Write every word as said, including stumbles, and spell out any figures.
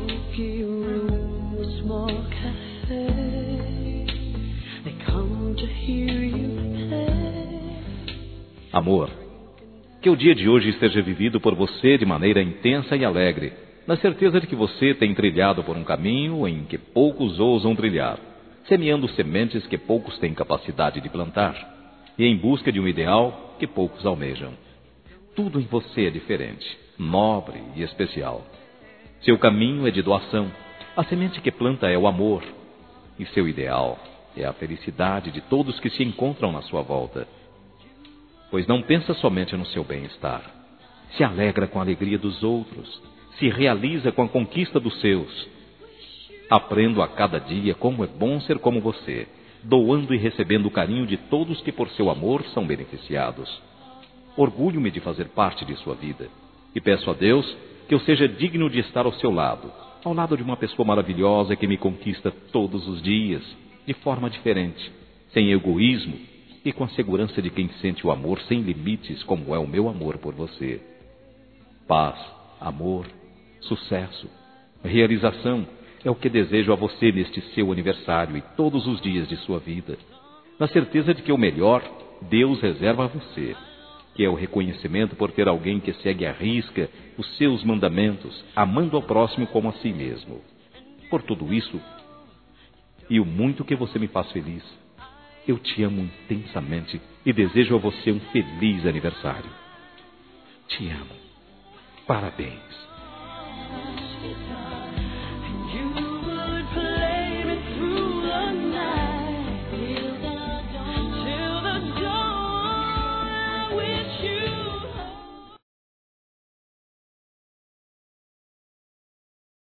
smoky room, a small cafe. They come to hear you play. Amor, que o dia de hoje esteja vivido por você de maneira intensa e alegre, na certeza de que você tem trilhado por um caminho em que poucos ousam trilhar, semeando sementes que poucos têm capacidade de plantar, e em busca de um ideal que poucos almejam. Tudo em você é diferente, nobre e especial. Seu caminho é de doação, a semente que planta é o amor, e seu ideal é a felicidade de todos que se encontram na sua volta. Pois não pensa somente no seu bem-estar, se alegra com a alegria dos outros, se realiza com a conquista dos seus. Aprendo a cada dia como é bom ser como você, doando e recebendo o carinho de todos que por seu amor são beneficiados. Orgulho-me de fazer parte de sua vida e peço a Deus que eu seja digno de estar ao seu lado, ao lado de uma pessoa maravilhosa que me conquista todos os dias, de forma diferente, sem egoísmo e com a segurança de quem sente o amor sem limites, como é o meu amor por você. Paz, amor, sucesso, realização é o que desejo a você neste seu aniversário e todos os dias de sua vida, na certeza de que o melhor Deus reserva a você, que é o reconhecimento por ter alguém que segue à risca os seus mandamentos, amando ao próximo como a si mesmo. Por tudo isso, e o muito que você me faz feliz, eu te amo intensamente e desejo a você um feliz aniversário. Te amo. Parabéns.